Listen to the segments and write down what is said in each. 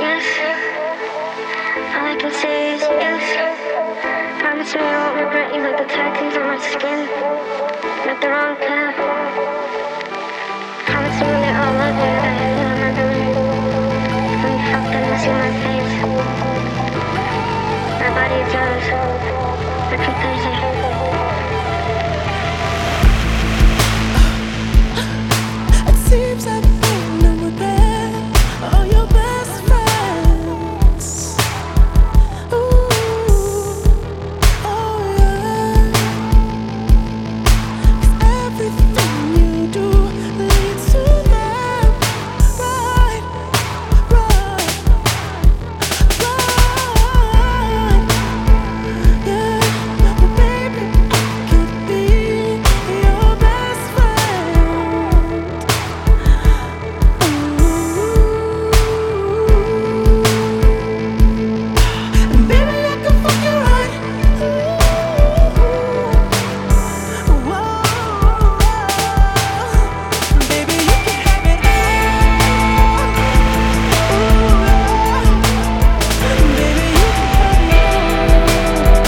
Yes, all I can say is yes. Promise me I won't regret you like the tattoos on my skin. Like the wrong path. Promise me that I'll love you, that you'll remember me. When you fucked and you see my face. My body is yours. Every Thursday. Seems like you no regret all your best friends. Ooh, oh yeah. 'Cause everything you do leads to them. Right, right, right. Yeah, well, baby, I could be your best friend. Baby, I can fuck you right. Whoa, baby, you can have it all. Baby, you can have it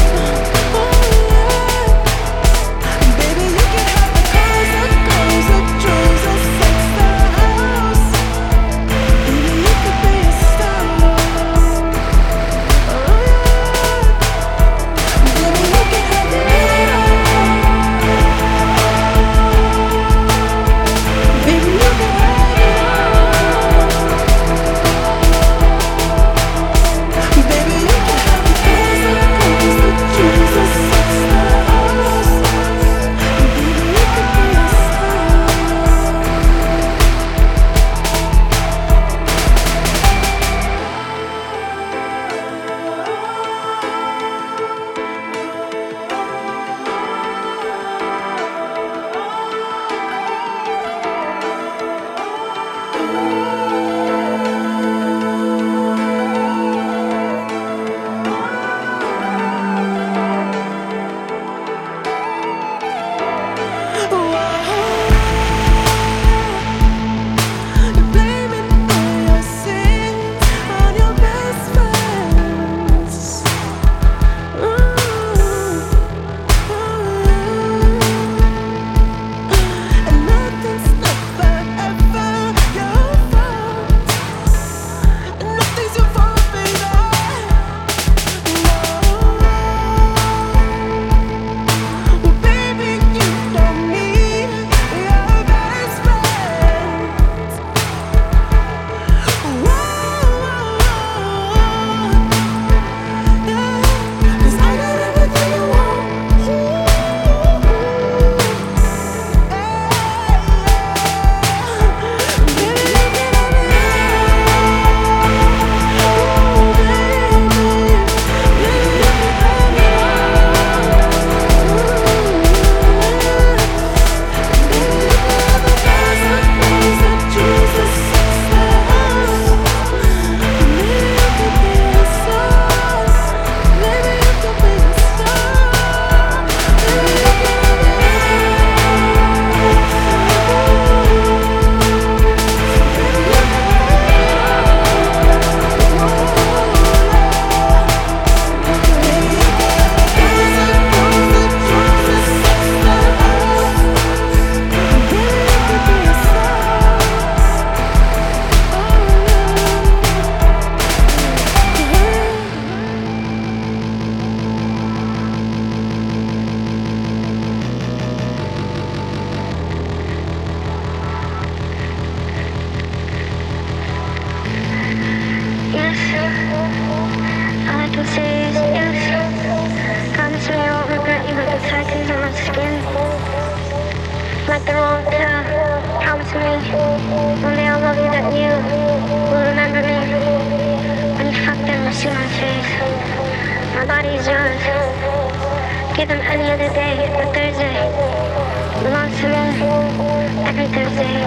all. Baby, you can have the cars, the clothes, the jewels, the sex, the house. Baby, you could be a star. Like the wrong path. Promise me one day I'll love you, that you will remember me. When you fuck them, you'll see my face. My body is yours. Give them any other day, but Thursday belongs to me. Every Thursday,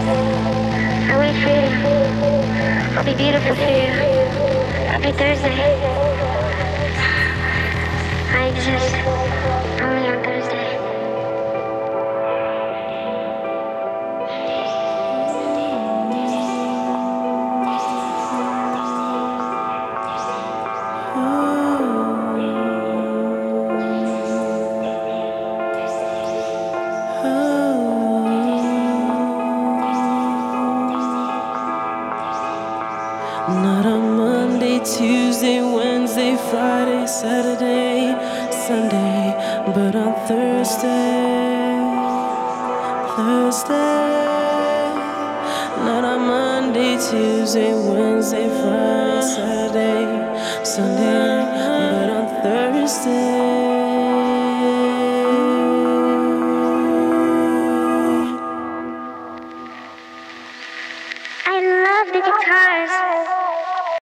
I wait for you. I'll be beautiful for you. Every Thursday, I exist only on Thursday. Friday, Saturday, Sunday, but on Thursday, not on Monday, Tuesday, Wednesday, Friday, Saturday, Sunday, but on Thursday.